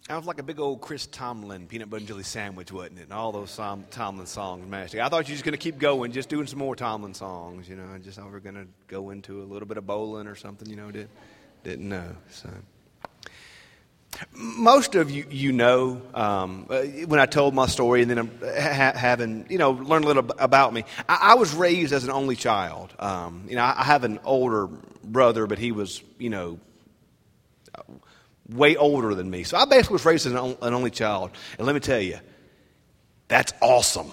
I was like a big old Chris Tomlin peanut butter and jelly sandwich, wasn't it? And all those Tomlin songs mashed together. I thought you were just going to keep going, just doing some more Tomlin songs, I just thought we were going to go into a little bit of bowling or something, didn't know. So most of you know, when I told my story and then I'm having, learned a little about me, I was raised as an only child. I have an older brother, but he was, way older than me. So I basically was raised as an only child. And let me tell you, that's awesome.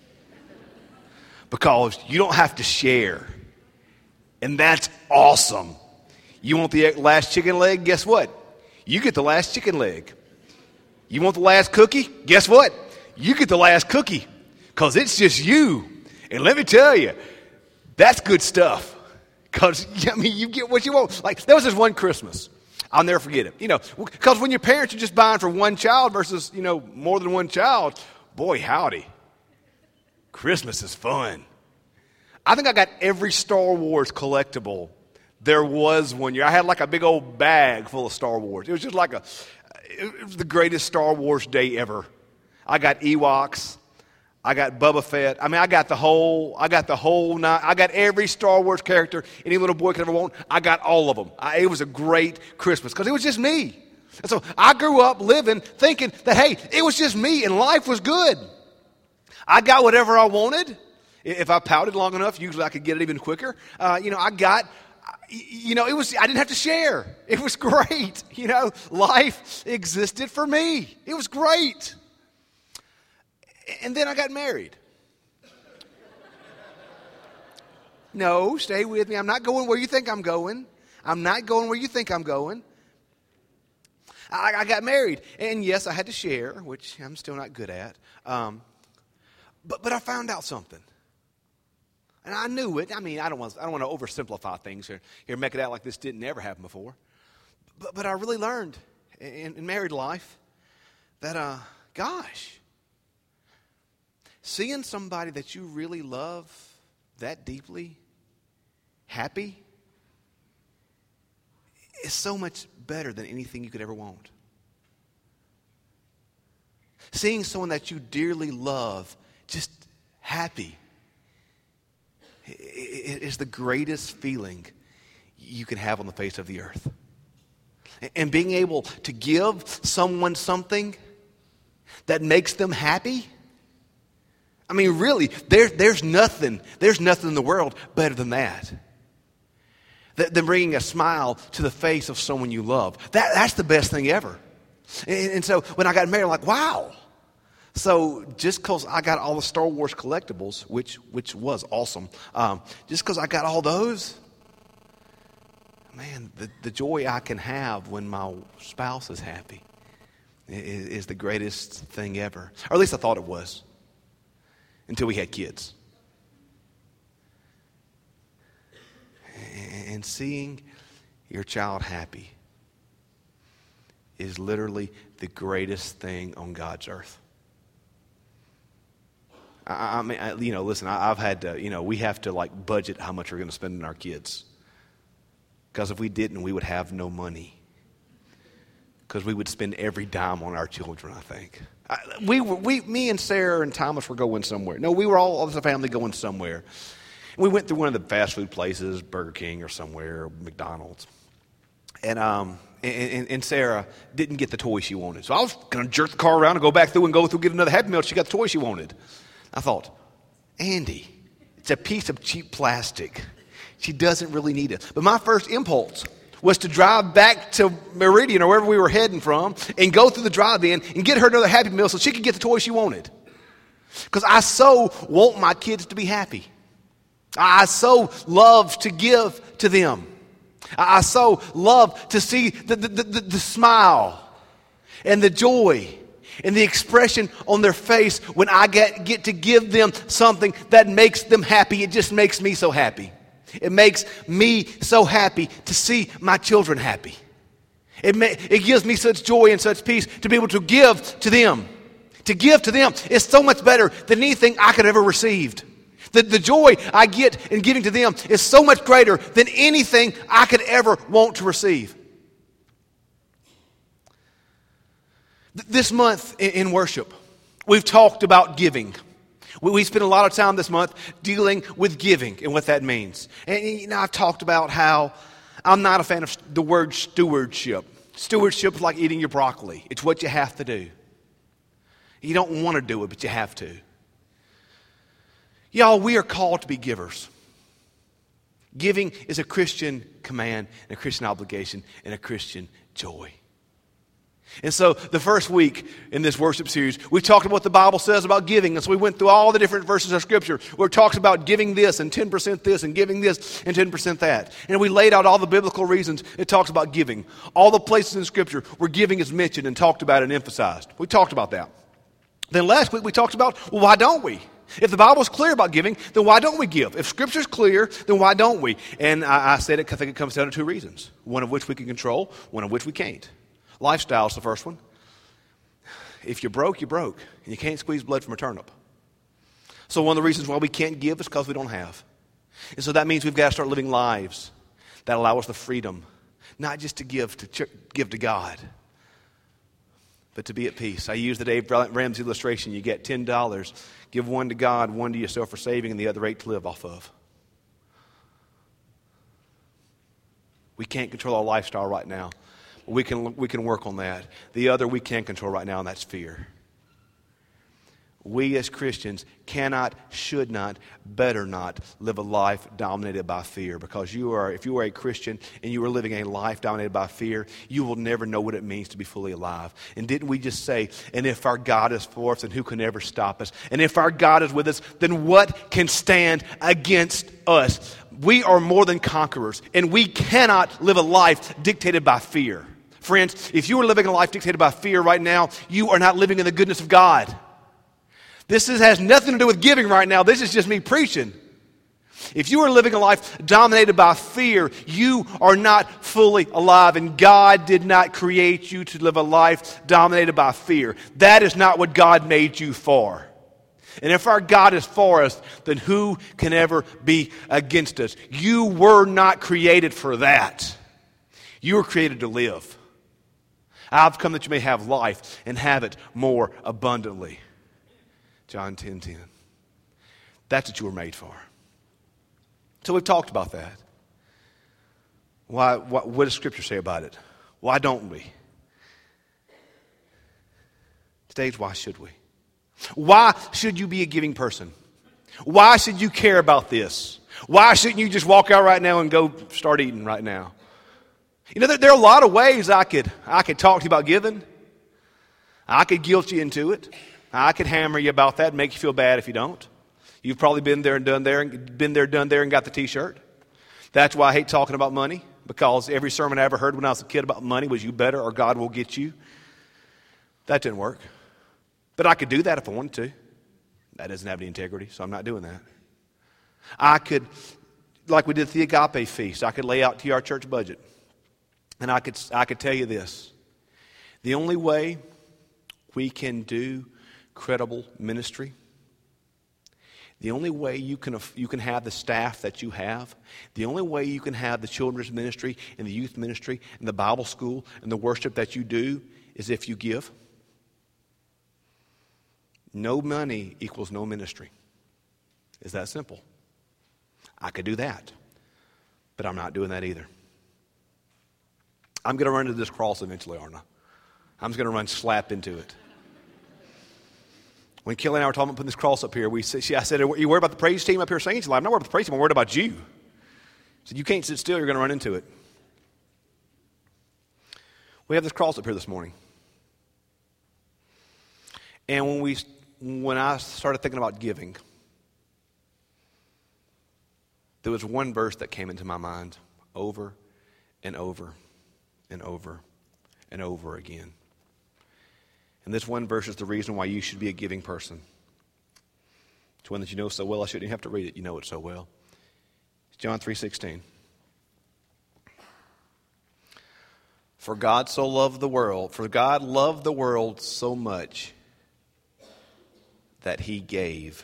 Because you don't have to share. And that's awesome. You want the last chicken leg? Guess what? You get the last chicken leg. You want the last cookie? Guess what? You get the last cookie. Because it's just you. And let me tell you, that's good stuff. Because, you get what you want. Like, there was this one Christmas. I'll never forget it. Because when your parents are just buying for one child versus, more than one child, boy, howdy. Christmas is fun. I think I got every Star Wars collectible there was one year. I had like a big old bag full of Star Wars. It was just like it was the greatest Star Wars day ever. I got Ewoks. I got Boba Fett. I got the whole night. I got every Star Wars character any little boy could ever want. I got all of them. It was a great Christmas because it was just me. And so I grew up living thinking that, hey, it was just me and life was good. I got whatever I wanted. If I pouted long enough, usually I could get it even quicker. I didn't have to share. It was great. Life existed for me. It was great. And then I got married. No, stay with me. I'm not going where you think I'm going. I'm not going where you think I'm going. I got married. And yes, I had to share, which I'm still not good at. But I found out something. And I knew it. I don't want to oversimplify things here, make it out like this didn't ever happen before. But I really learned in married life that, seeing somebody that you really love that deeply, happy, is so much better than anything you could ever want. Seeing someone that you dearly love just happy is the greatest feeling you can have on the face of the earth. And being able to give someone something that makes them happy, really, there's nothing in the world better than that. Than bringing a smile to the face of someone you love. That's the best thing ever. And so when I got married, I'm like, wow. So just because I got all the Star Wars collectibles, which was awesome, just because I got all those, man, the joy I can have when my spouse is happy is the greatest thing ever. Or at least I thought it was. Until we had kids. And seeing your child happy is literally the greatest thing on God's earth. Listen, I've had to, we have to budget how much we're going to spend on our kids. Because if we didn't, we would have no money. Because we would spend every dime on our children, I think. Me and Sarah and Thomas were going somewhere. No, we were all as a family going somewhere. We went through one of the fast food places, Burger King or somewhere, or McDonald's. And Sarah didn't get the toy she wanted. So I was going to jerk the car around and go get another Happy Meal. She got the toy she wanted. I thought, Andy, it's a piece of cheap plastic. She doesn't really need it. But my first impulse was to drive back to Meridian or wherever we were heading from and go through the drive-in and get her another Happy Meal so she could get the toy she wanted. Because I so want my kids to be happy. I so love to give to them. I so love to see the smile and the joy and the expression on their face when I get to give them something that makes them happy. It just makes me so happy. It makes me so happy to see my children happy. It gives me such joy and such peace to be able to give to them. To give to them is so much better than anything I could ever received. The joy I get in giving to them is so much greater than anything I could ever want to receive. This month in worship, we've talked about giving. We spent a lot of time this month dealing with giving and what that means. And I've talked about how I'm not a fan of the word stewardship. Stewardship is like eating your broccoli. It's what you have to do. You don't want to do it, but you have to. Y'all, we are called to be givers. Giving is a Christian command, and a Christian obligation, and a Christian joy. And so the first week in this worship series, we talked about what the Bible says about giving. And so we went through all the different verses of Scripture where it talks about giving this and 10% this and giving this and 10% that. And we laid out all the biblical reasons it talks about giving. All the places in Scripture where giving is mentioned and talked about and emphasized. We talked about that. Then last week we talked about, well, why don't we? If the Bible is clear about giving, then why don't we give? If Scripture is clear, then why don't we? And I said it because I think it comes down to two reasons. One of which we can control, one of which we can't. Lifestyle is the first one. If you're broke, you're broke. And you can't squeeze blood from a turnip. So one of the reasons why we can't give is because we don't have. And so that means we've got to start living lives that allow us the freedom, not just to give to God, but to be at peace. I use the Dave Ramsey illustration. You get $10, give one to God, one to yourself for saving, and the other 8 to live off of. We can't control our lifestyle right now. We can work on that. The other we can't control right now, and that's fear. We as Christians cannot, should not, better not live a life dominated by fear. Because if you are a Christian and you are living a life dominated by fear, you will never know what it means to be fully alive. And didn't we just say, and if our God is for us, then who can ever stop us? And if our God is with us, then what can stand against us? We are more than conquerors, and we cannot live a life dictated by fear. Friends, if you are living a life dictated by fear right now, you are not living in the goodness of God. This has nothing to do with giving right now. This is just me preaching. If you are living a life dominated by fear, you are not fully alive, and God did not create you to live a life dominated by fear. That is not what God made you for. And if our God is for us, then who can ever be against us? You were not created for that. You were created to live. I've come that you may have life and have it more abundantly. John 10:10. That's what you were made for. So we've talked about that. What does Scripture say about it? Why don't we? Today's why should we? Why should you be a giving person? Why should you care about this? Why shouldn't you just walk out right now and go start eating right now? You know, there are a lot of ways I could talk to you about giving. I could guilt you into it. I could hammer you about that and make you feel bad if you don't. You've probably been there and done there and got the T-shirt. That's why I hate talking about money, because every sermon I ever heard when I was a kid about money was you better or God will get you. That didn't work. But I could do that if I wanted to. That doesn't have any integrity, so I'm not doing that. I could, like we did the Agape Feast, I could lay out to you our church budget. And I could tell you this. The only way we can do credible ministry, the only way you can have the staff that you have, the only way you can have the children's ministry and the youth ministry and the Bible school and the worship that you do is if you give. No money equals no ministry. It's that simple. I could do that, but I'm not doing that either. I'm going to run into this cross eventually, aren't I? I'm just going to run slap into it. When Kelly and I were talking about putting this cross up here, I said, "Are you worried about the praise team up here singing?" She's like, "I'm not worried about the praise team. I'm worried about you." I said, "You can't sit still. You're going to run into it." We have this cross up here this morning. And when I started thinking about giving, there was one verse that came into my mind over and over and over and over again. And this one verse is the reason why you should be a giving person. It's one that you know so well, I shouldn't even have to read it. You know it so well. It's John 3:16. For God loved the world so much that he gave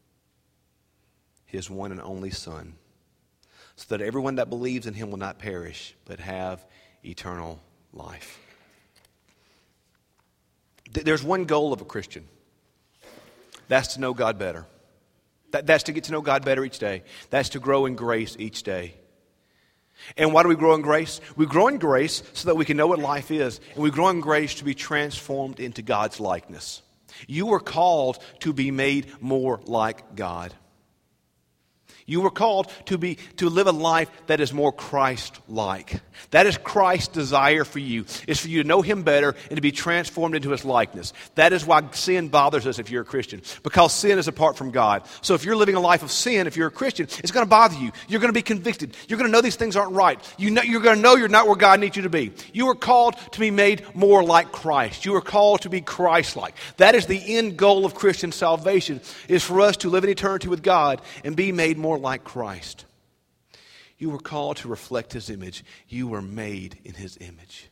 his one and only Son, so that everyone that believes in him will not perish, but have eternal life. There's one goal of a Christian. That's to know God better. That's to get to know God better each day. That's to grow in grace each day. And why do we grow in grace? We grow in grace so that we can know what life is. And we grow in grace to be transformed into God's likeness. You were called to be made more like God. You were called to live a life that is more Christ-like. That is Christ's desire for you, is for you to know Him better and to be transformed into His likeness. That is why sin bothers us if you're a Christian, because sin is apart from God. So if you're living a life of sin, if you're a Christian, it's going to bother you. You're going to be convicted. You're going to know these things aren't right. You're going to know you're not where God needs you to be. You are called to be made more like Christ. You are called to be Christ-like. That is the end goal of Christian salvation, is for us to live in eternity with God and be made more like Christ. You were called to reflect His image. You were made in His image.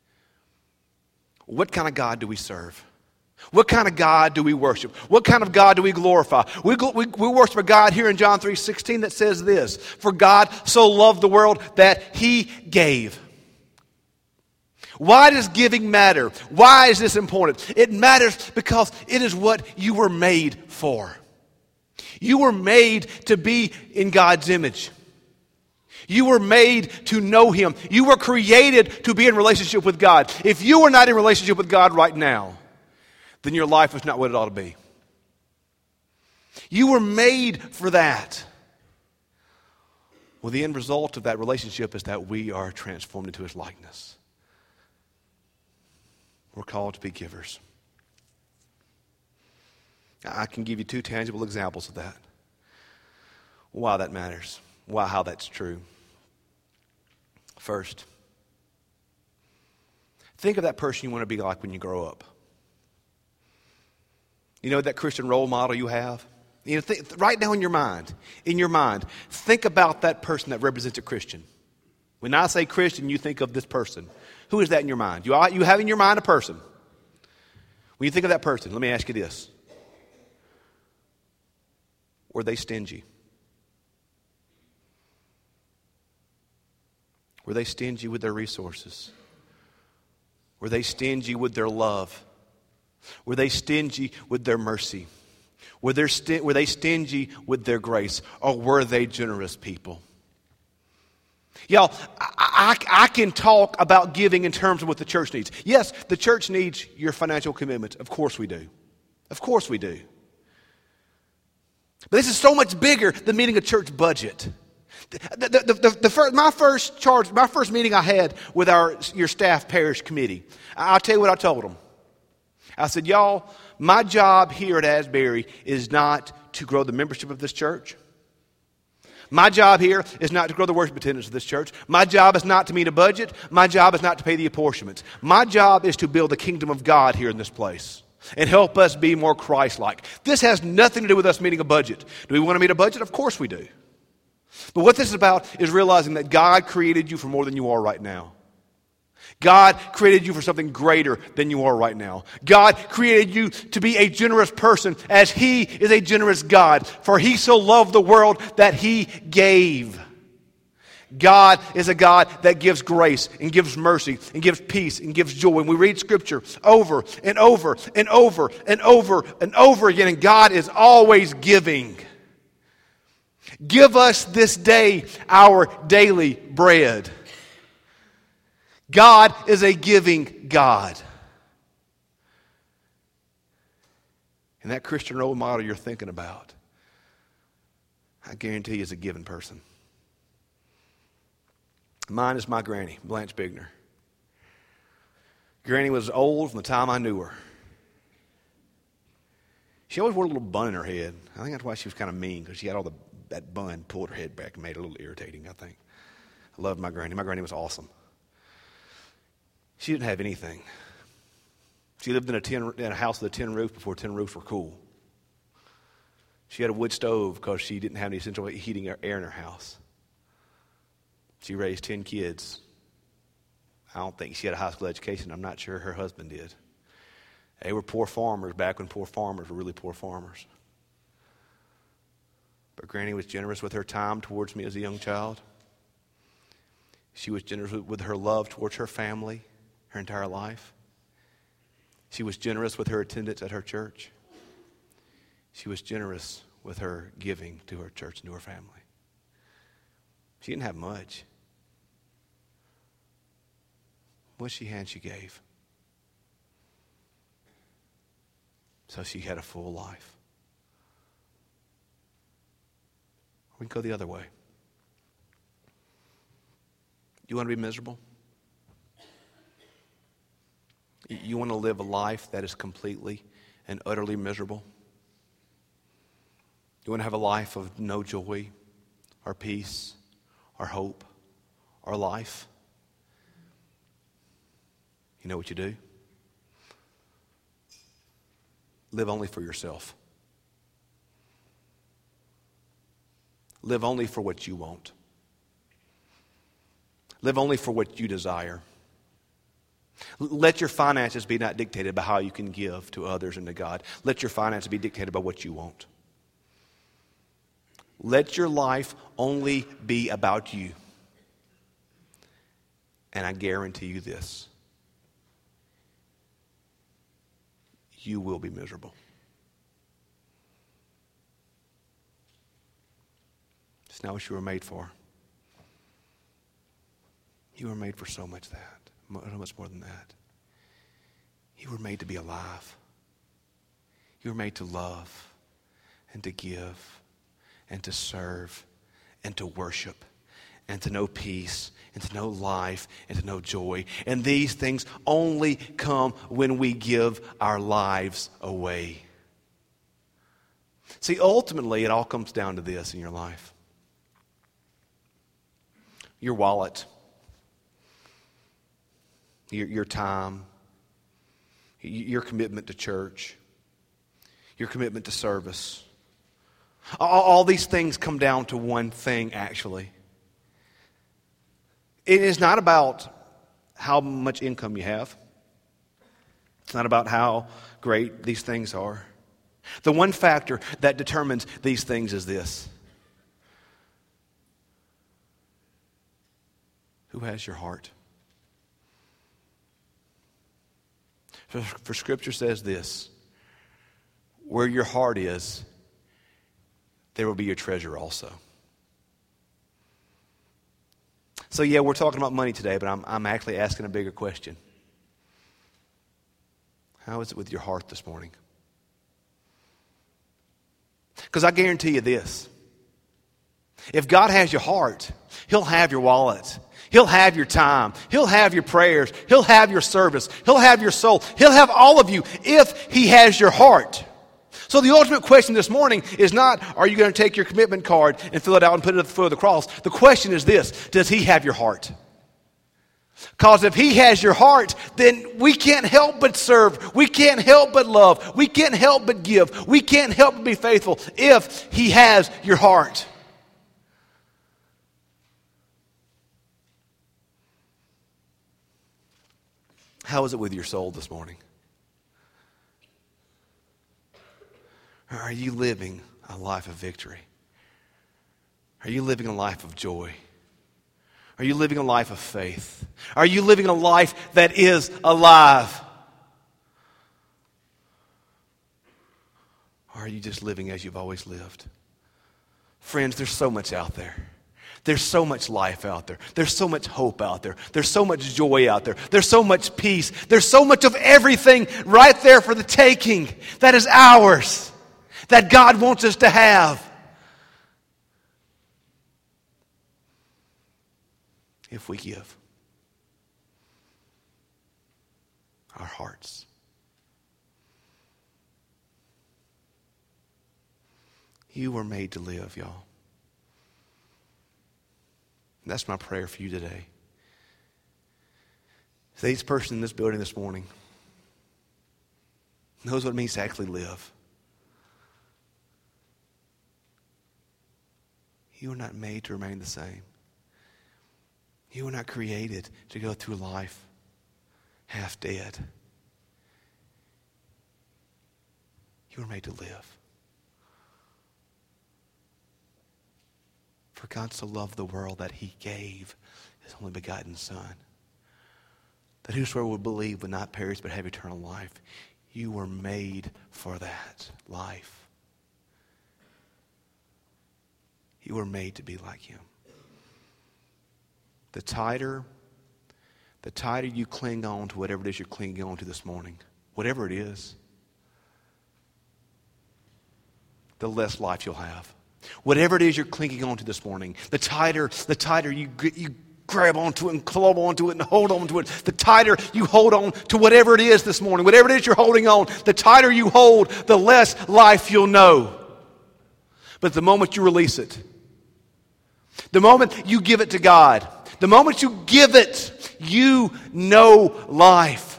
What kind of God do we serve? What kind of God do we worship? What kind of God do we glorify? We worship a God here in John 3:16 that says this: "For God so loved the world that He gave." Why does giving matter? Why is this important? It matters because it is what you were made for. You were made to be in God's image. You were made to know Him. You were created to be in relationship with God. If you are not in relationship with God right now, then your life is not what it ought to be. You were made for that. Well, the end result of that relationship is that we are transformed into His likeness. We're called to be givers. I can give you two tangible examples of that. Why that matters. How that's true. First, think of that person you want to be like when you grow up. You know that Christian role model you have? You know, right now in your mind, think about that person that represents a Christian. When I say Christian, you think of this person. Who is that in your mind? You have in your mind a person. When you think of that person, let me ask you this. Were they stingy? Were they stingy with their resources? Were they stingy with their love? Were they stingy with their mercy? Were they stingy with their grace? Or were they generous people? Y'all, I can talk about giving in terms of what the church needs. Yes, the church needs your financial commitment. Of course we do. Of course we do. But this is so much bigger than meeting a church budget. My first meeting I had with your staff parish committee, I'll tell you what I told them. I said, y'all, my job here at Asbury is not to grow the membership of this church. My job here is not to grow the worship attendance of this church. My job is not to meet a budget. My job is not to pay the apportionments. My job is to build the kingdom of God here in this place and help us be more Christ-like. This has nothing to do with us meeting a budget. Do we want to meet a budget? Of course we do. But what this is about is realizing that God created you for more than you are right now. God created you for something greater than you are right now. God created you to be a generous person as He is a generous God. For He so loved the world that He gave. God is a God that gives grace and gives mercy and gives peace and gives joy. And we read Scripture over and over and over and over and over again, and God is always giving. Give us this day our daily bread. God is a giving God. And that Christian role model you're thinking about, I guarantee you is a giving person. Mine is my granny, Blanche Bigner. Granny was old from the time I knew her. She always wore a little bun in her head. I think that's why she was kind of mean, because she had all that bun pulled her head back and made it a little irritating, I think. I loved my granny. My granny was awesome. She didn't have anything. She lived in a house with a tin roof before tin roofs were cool. She had a wood stove because she didn't have any central heating or air in her house. She raised 10 kids. I don't think she had a high school education. I'm not sure her husband did. They were poor farmers back when poor farmers were really poor farmers. But Granny was generous with her time towards me as a young child. She was generous with her love towards her family her entire life. She was generous with her attendance at her church. She was generous with her giving to her church and to her family. She didn't have much. What she had, she gave. So she had a full life. We can go the other way. You want to be miserable? You want to live a life that is completely and utterly miserable? You want to have a life of no joy or peace or hope or life? You know what you do? Live only for yourself. Live only for what you want. Live only for what you desire. Let your finances be not dictated by how you can give to others and to God. Let your finances be dictated by what you want. Let your life only be about you. And I guarantee you this. You will be miserable. It's not what you were made for. You were made for so much more than that. You were made to be alive. You were made to love and to give and to serve and to worship and to know peace and to know life and to know joy. And these things only come when we give our lives away. See, ultimately, it all comes down to this in your life. Your wallet, your time, your commitment to church, your commitment to service. All these things come down to one thing, actually. It is not about how much income you have. It's not about how great these things are. The one factor that determines these things is this. Who has your heart? For Scripture says this, where your heart is, there will be your treasure also. So yeah, we're talking about money today, but I'm actually asking a bigger question. How is it with your heart this morning? Because I guarantee you this. If God has your heart, He'll have your wallet. He'll have your time. He'll have your prayers. He'll have your service. He'll have your soul. He'll have all of you if He has your heart. So the ultimate question this morning is not, are you going to take your commitment card and fill it out and put it at the foot of the cross? The question is this, does He have your heart? Because if He has your heart, then we can't help but serve. We can't help but love. We can't help but give. We can't help but be faithful if He has your heart. How is it with your soul this morning? Or are you living a life of victory? Are you living a life of joy? Are you living a life of faith? Are you living a life that is alive? Or are you just living as you've always lived? Friends, there's so much out there. There's so much life out there. There's so much hope out there. There's so much joy out there. There's so much peace. There's so much of everything right there for the taking that is ours, that God wants us to have. If we give our hearts. You were made to live, y'all. That's my prayer for you today. If each person in this building this morning knows what it means to actually live. You are not made to remain the same. You were not created to go through life half dead. You were made to live. For God so loved the world that He gave His only begotten Son. that whosoever would believe would not perish but have eternal life. You were made for that life. You were made to be like him. The tighter you cling on to whatever it is you're clinging on to this morning, whatever it is, the less life you'll have. Whatever it is you're clinging on to this morning, the tighter you grab onto it and club onto it and hold on to it, the tighter you hold on to whatever it is this morning, whatever it is you're holding on, the tighter you hold, the less life you'll know. But the moment you release it, the moment you give it to God, the moment you give it, you know life.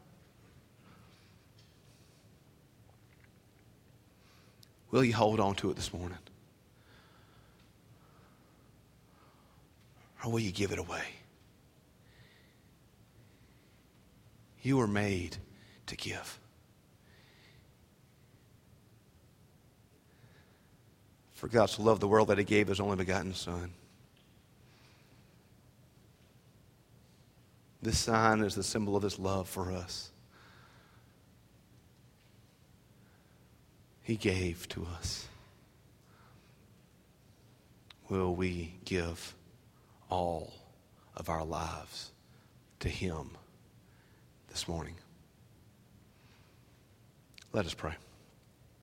Will you hold on to it this morning? Or will you give it away? You were made to give. For God so loved the world that he gave his only begotten Son. This sign is the symbol of his love for us. He gave to us. Will we give all of our lives to him this morning? Let us pray.